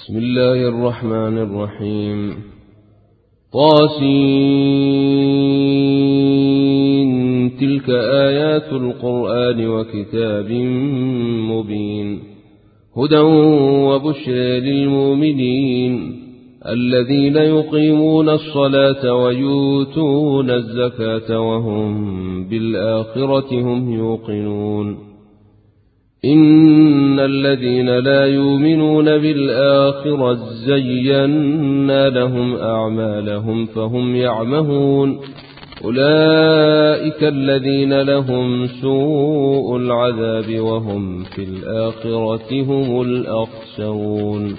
بسم الله الرحمن الرحيم. طاسين تلك آيات القرآن وكتاب مبين هدى وبشرى للمؤمنين الذين يقيمون الصلاة ويؤتون الزكاة وهم بالآخرة هم يوقنون. إن الذين لا يؤمنون بالآخرة زينا لهم أعمالهم فهم يعمهون أولئك الذين لهم سوء العذاب وهم في الآخرة هم الأخسرون.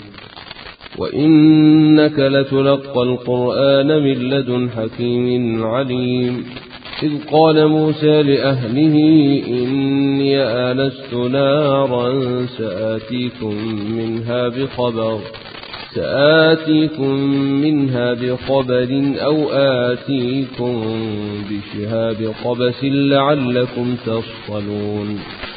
وإنك لتلقى القرآن من لدن حكيم عليم. إذ قال موسى لأهله إني آنست نارا سآتيكم منها بخبر أو آتيكم بشهاب قبس لعلكم تصطلون.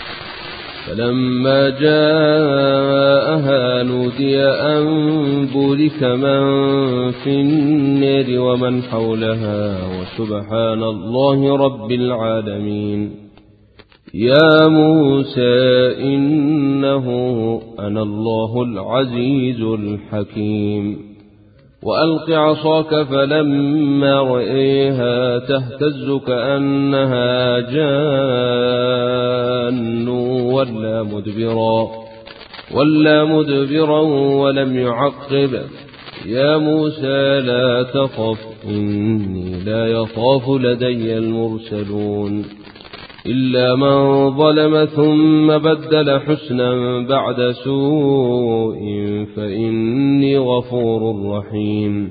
فلما جاءها نودي أن بورك من في النار ومن حولها وسبحان الله رب العالمين. يا موسى إنه أنا الله العزيز الحكيم. وألق عصاك فلما رأيها تهتز كأنها جان ولا مدبرا ولم يعقب. يا موسى لا تخف إني لا يخاف لدي المرسلون إلا من ظلم ثم بدل حسنا بعد سوء فإني غفور رحيم.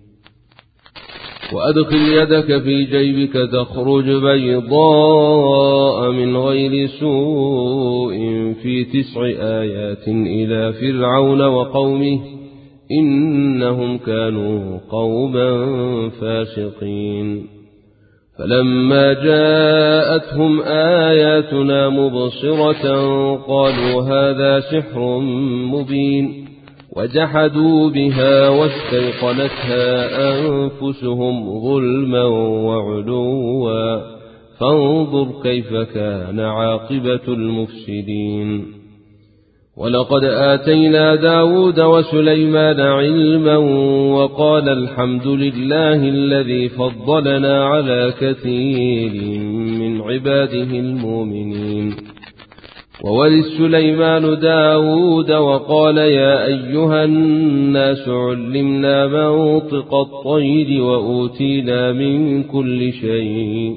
وأدخل يدك في جيبك تخرج بيضاء من غير سوء في 9 آيات إلى فرعون وقومه إنهم كانوا قوما فاسقين. فلما جاءتهم آياتنا مبصرة قالوا هذا سحر مبين وجحدوا بها واستيقنتها أنفسهم ظلما وعلوا فانظر كيف كان عاقبة المفسدين. ولقد آتينا داود وسليمان علما وقال الحمد لله الذي فضلنا على كثير من عباده المؤمنين. وورث سليمان داود وقال يا أيها الناس علمنا منطق الطير وأوتينا من كل شيء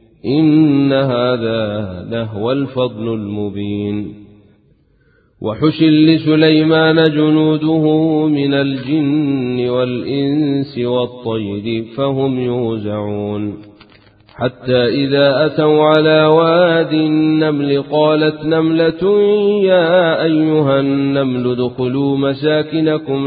إن هذا لهو الفضل المبين. وحشر لسليمان جنوده من الجن والإنس والطير فهم يوزعون حتى إذا أتوا على واد النمل قالت نملة يا أيها النمل ادخلوا مساكنكم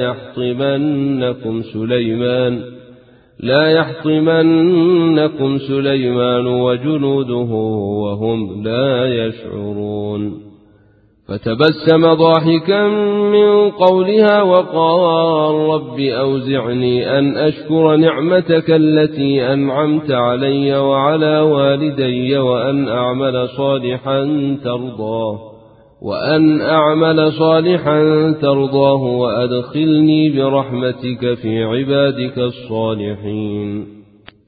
لا يحطمنكم سليمان وجنوده وهم لا يشعرون. فتبسم ضاحكا من قولها وقال رب أوزعني أن أشكر نعمتك التي أنعمت علي وعلى والدي وأن أعمل صالحا ترضاه وأدخلني برحمتك في عبادك الصالحين.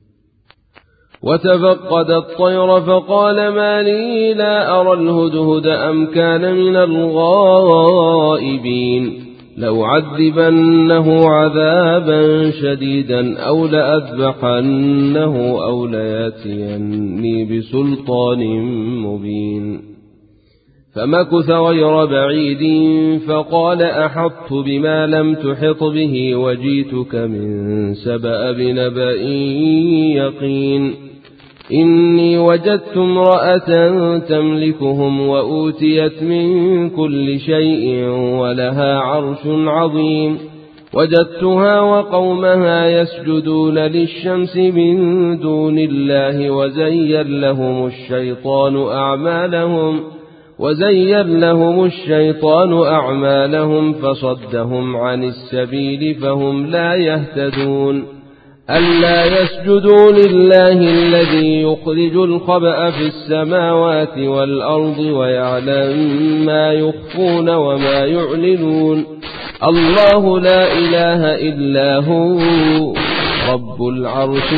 وتفقد الطير فقال ما لي لا أرى الهدهد أم كان من الغائبين لو عذبنه عذابا شديدا أو لأذبحنه أو لياتيني بسلطان مبين. فمكث غير بعيد فقال أحطت بما لم تحط به وجيتك من سبأ بنبأ يقين. إني وجدت امرأة تملكهم وأوتيت من كل شيء ولها عرش عظيم. وجدتها وقومها يسجدون للشمس من دون الله وزين لهم الشيطان أعمالهم وزين لهم الشيطان أعمالهم فصدهم عن السبيل فهم لا يهتدون ألا يسجدوا لله الذي يخرج الخبأ في السماوات والأرض ويعلم ما يخفون وما يعلنون الله لا إله إلا هو رب العرش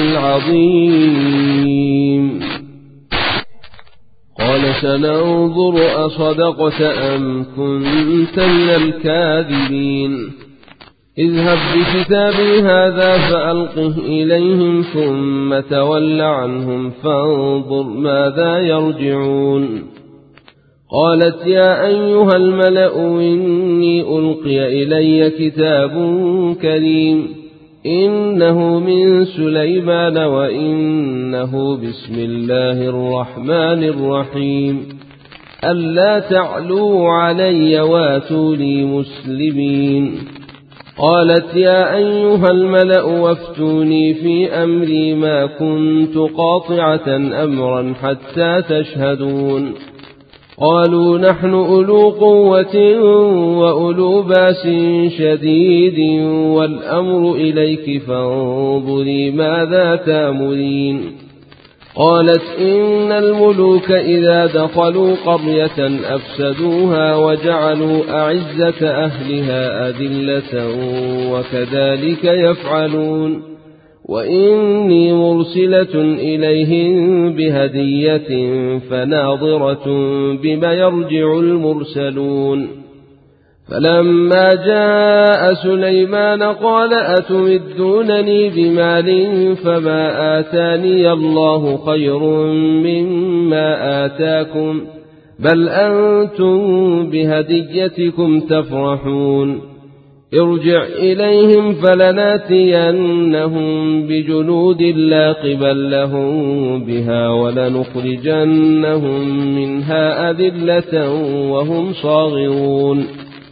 العظيم قال سننظر أصدقت أم كنت من الكاذبين اذهب بكتابي هذا فألقه إليهم ثم تول عنهم فانظر ماذا يرجعون قالت يا أيها الملأ إني ألقي إلي كتاب كريم إنه من سليمان وإنه بسم الله الرحمن الرحيم ألا تعلوا علي واتوني مسلمين قالت يا أيها الملأ وافتوني في أمري ما كنت قاطعة أمرا حتى تشهدون قالوا نحن أولو قوة وأولو باس شديد والأمر إليك فانظري ماذا تامرين قالت إن الملوك إذا دخلوا قرية أفسدوها وجعلوا أعزة أهلها أذلة وكذلك يفعلون وإني مرسلة إليهم بهدية فناظرة بما يرجع المرسلون فلما جاء سليمان قال أتمدونني بمال فما آتاني الله خير مما آتاكم بل أنتم بهديتكم تفرحون ارجع إليهم فلناتينهم بجنود لا قبل لهم بها ولنخرجنهم منها أذلة وهم صاغرون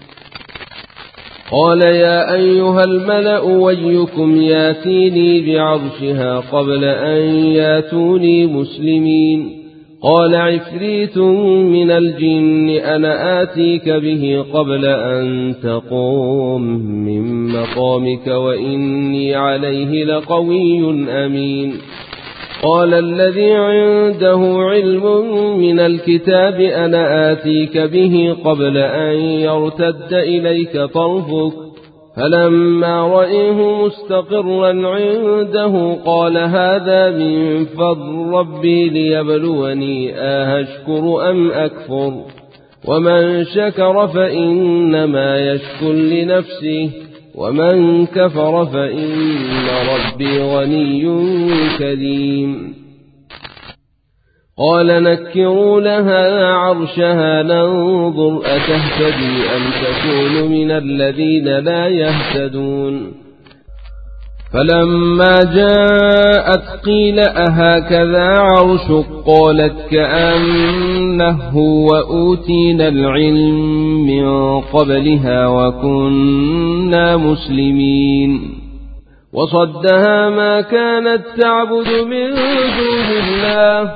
قال يا أيها الملأ ويكم ياتيني بعرشها قبل أن ياتوني مسلمين قال عفريت من الجن أنا آتيك به قبل أن تقوم من مقامك وإني عليه لقوي أمين قال الذي عنده علم من الكتاب أنا آتيك به قبل أن يرتد إليك طرفك فلما رأيه مستقرا عنده قال هذا من فضل ربي ليبلوني أشكر أم أكفر ومن شكر فإنما يشكر لنفسه ومن كفر فإن ربي غني كريم قال نكروا لها عرشها ننظر أتهتدي أم تكون من الذين لا يهتدون فلما جاءت قيل أهكذا عرشك قالت كأنه وأوتينا العلم من قبلها وكنا مسلمين وصدها ما كانت تعبد من دون الله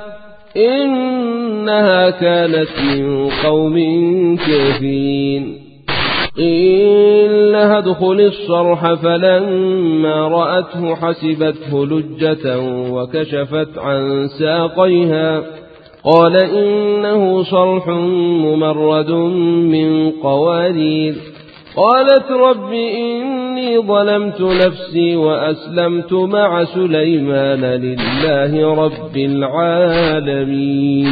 إنها كانت من قوم كافرين قيل لها ادخل الصرح فلما رأته حسبته لجة وكشفت عن ساقيها قال إنه صرح ممرد من قوارير قالت رب إني ظلمت نفسي وأسلمت مع سليمان لله رب العالمين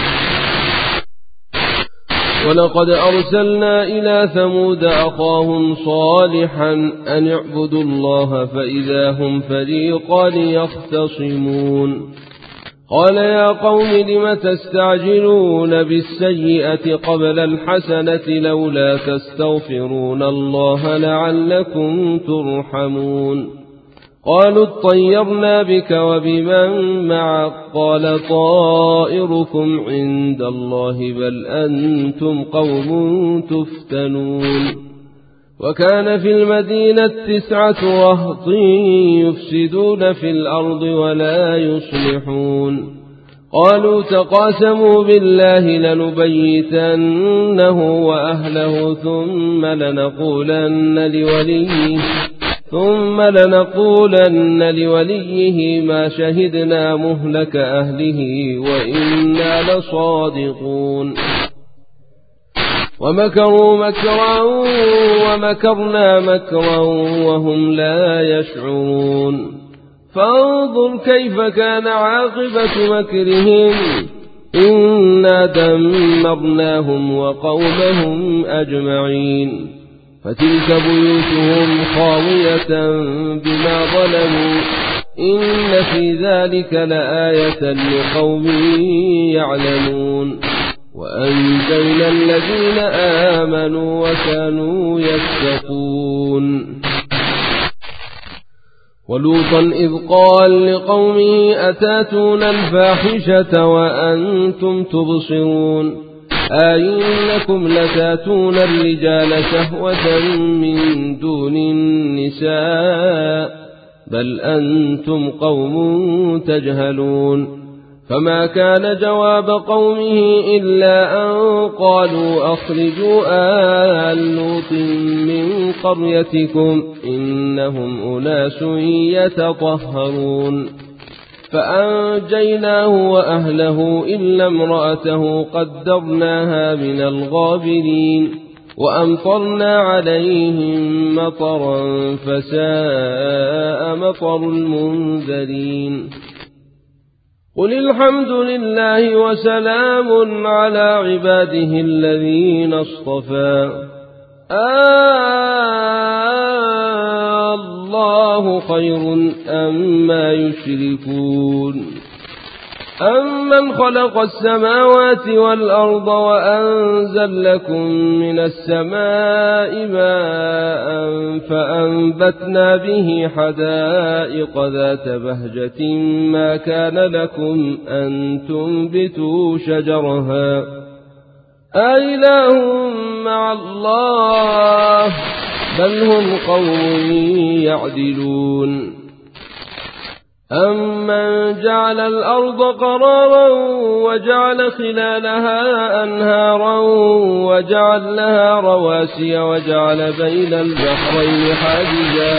ولقد أرسلنا إلى ثمود أخاهم صالحا أن اعبدوا الله فإذا هم فريقان يختصمون قال يا قوم لم تستعجلون بالسيئة قبل الحسنة لولا تستغفرون الله لعلكم ترحمون قالوا اطيرنا بك وبمن معك قال طائركم عند الله بل أنتم قوم تفتنون وكان في المدينة 9 رهط يفسدون في الأرض ولا يصلحون قالوا تقاسموا بالله لنبيتنه وأهله ثم لنقولن لوليه ما شهدنا مهلك أهله وإنا لصادقون ومكروا مكرا ومكرنا مكرا وهم لا يشعرون فانظر كيف كان عاقبة مكرهم إنا دمرناهم وقومهم أجمعين فتلك بيوتهم خاوية بما ظلموا إن في ذلك لآية لقوم يعلمون وأنجينا الذين آمنوا وكانوا يتقون ولوطا إذ قال لقومه أتاتون الفاحشة وأنتم تبصرون أئنكم لتاتون الرجال شهوة من دون النساء بل أنتم قوم تجهلون فما كان جواب قومه إلا أن قالوا أخرجوا آل لوط من قريتكم إنهم أناس يتطهرون فأنجيناه وأهله إلا امرأته قدرناها من الغابرين وأمطرنا عليهم مطرا فساء مطر المنذرين قل الحمد لله وسلام على عباده الذين اصطفى الله خير أما يشركون أمن خلق السماوات والأرض وأنزل لكم من السماء ماء فأنبتنا به حدائق ذات بهجة ما كان لكم أن تنبتوا شجرها أإله مع الله بل هم قوم يعدلون أمن جعل الأرض قرارا وجعل خلالها أنهارا وجعل لها رواسي وجعل بين البحرين حاجزا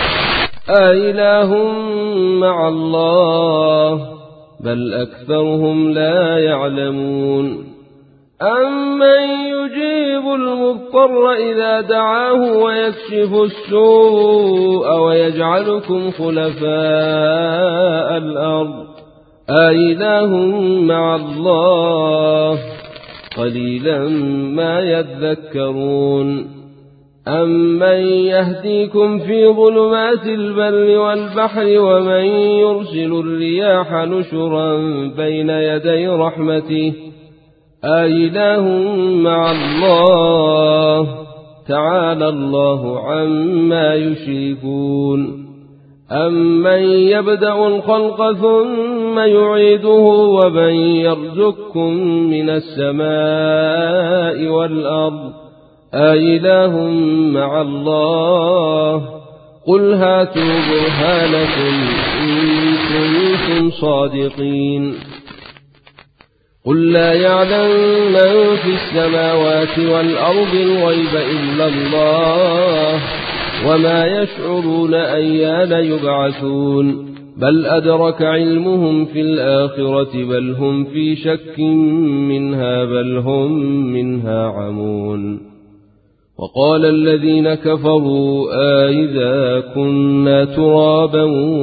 أإله مع الله بل أكثرهم لا يعلمون أمن يجيب المضطر إذا دعاه ويكشف السوء ويجعلكم خلفاء الأرض أإله مع الله قليلا ما يذكرون أمن يهديكم في ظلمات البر والبحر ومن يرسل الرياح نشرا بين يدي رحمته أإله مع الله تعالى الله عما يشركون أمن يبدأ الخلق ثم يعيده ومن يرزقكم من السماء والأرض أإله مع الله قل هاتوا برهانكم إن كنتم صادقين قل لا يعلم من في السماوات والأرض الغيب إلا الله وما يشعرون أيان يبعثون بل أدرك علمهم في الآخرة بل هم في شك منها بل هم منها عمون وقال الذين كفروا أئذا كنا ترابا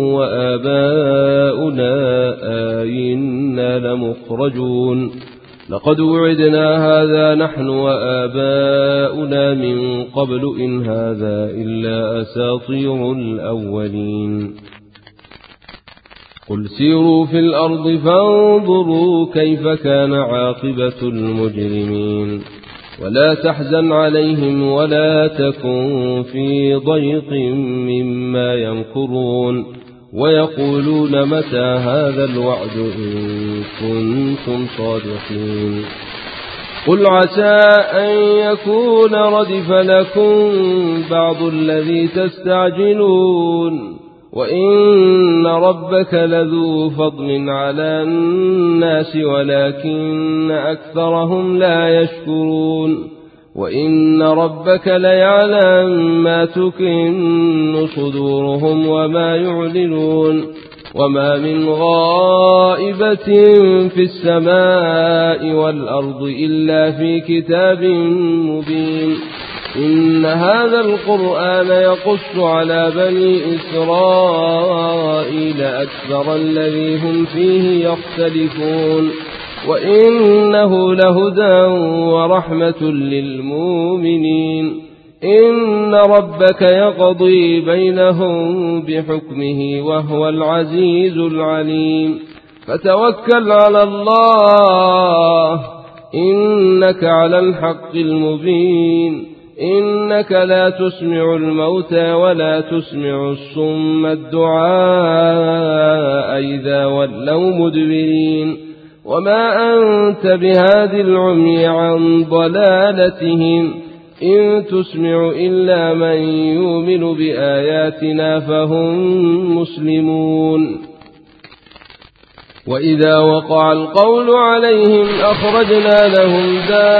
وآباؤنا أئنا لمخرجون لقد وعدنا هذا نحن وآباؤنا من قبل إن هذا إلا أساطير الأولين قل سيروا في الأرض فانظروا كيف كان عاقبة المجرمين ولا تحزن عليهم ولا تكن في ضيق مما يمكرون ويقولون متى هذا الوعد إن كنتم صادقين قل عسى أن يكون ردف لكم بعض الذي تستعجلون وإن ربك لذو فضل على الناس ولكن أكثرهم لا يشكرون وإن ربك ليعلم ما تكن صدورهم وما يعلنون وما من غائبة في السماء والأرض إلا في كتاب مبين إن هذا القرآن يقص على بني إسرائيل أكثر الذي هم فيه يختلفون وإنه لهدى ورحمة للمؤمنين إن ربك يقضي بينهم بحكمه وهو العزيز العليم فتوكل على الله إنك على الحق المبين إنك لا تسمع الموتى ولا تسمع الصم الدعاء إذا ولوا مدبرين وما أنت بهاد العمي عن ضلالتهم إن تسمع إلا من يؤمن بآياتنا فهم مسلمون وإذا وقع القول عليهم أخرجنا لهم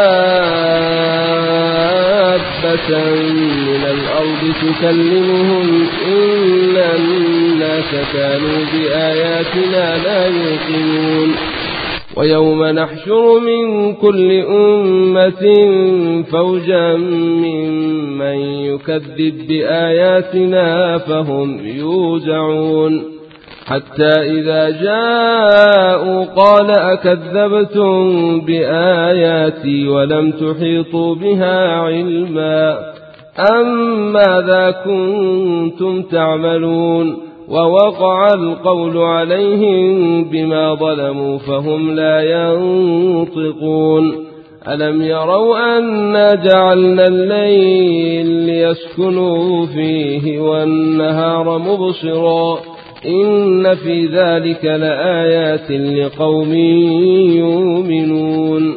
دابة من الأرض تكلمهم إن الناس كانوا بآياتنا لا يوقنون ويوم نحشر من كل أمة فوجا ممن يكذب بآياتنا فهم يوزعون حتى إذا جاءوا قال أكذبتم بآياتي ولم تحيطوا بها علما أم ماذا كنتم تعملون ووقع القول عليهم بما ظلموا فهم لا ينطقون ألم يروا أنا جعلنا الليل ليسكنوا فيه والنهار مبصرا إن في ذلك لآيات لقوم يؤمنون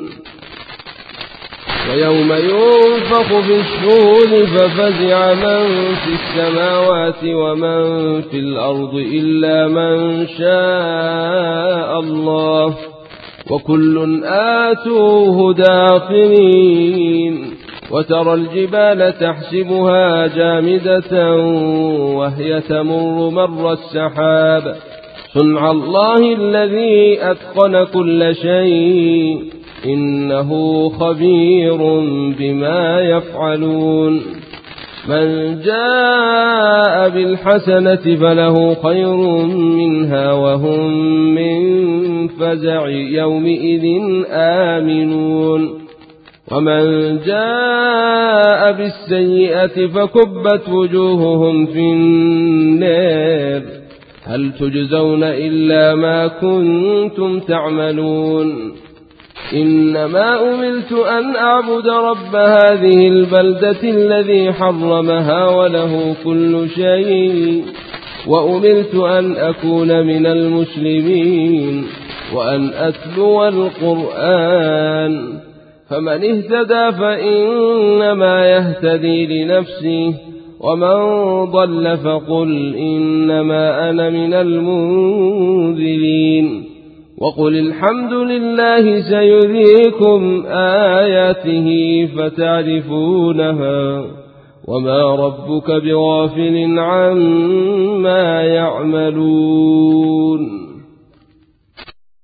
ويوم ينفخ في الصور ففزع من في السماوات ومن في الأرض إلا من شاء الله وكل آتوه داخرين وترى الجبال تحسبها جامدة وهي تمر مر السحاب صنع الله الذي أتقن كل شيء إنه خبير بما يفعلون من جاء بالحسنة فله خير منها وهم من فزع يومئذ آمنون ومن جاء بالسيئة فكبت وجوههم في النار هل تجزون إلا ما كنتم تعملون إنما أمرت أن أعبد رب هذه البلدة الذي حرمها وله كل شيء وأمرت أن أكون من المسلمين وأن أتلو القرآن فمن اهتدى فإنما يهتدي لنفسه ومن ضل فقل إنما أنا من المنذرين وقل الحمد لله سيريكم آياته فتعرفونها وما ربك بغافل عما يعملون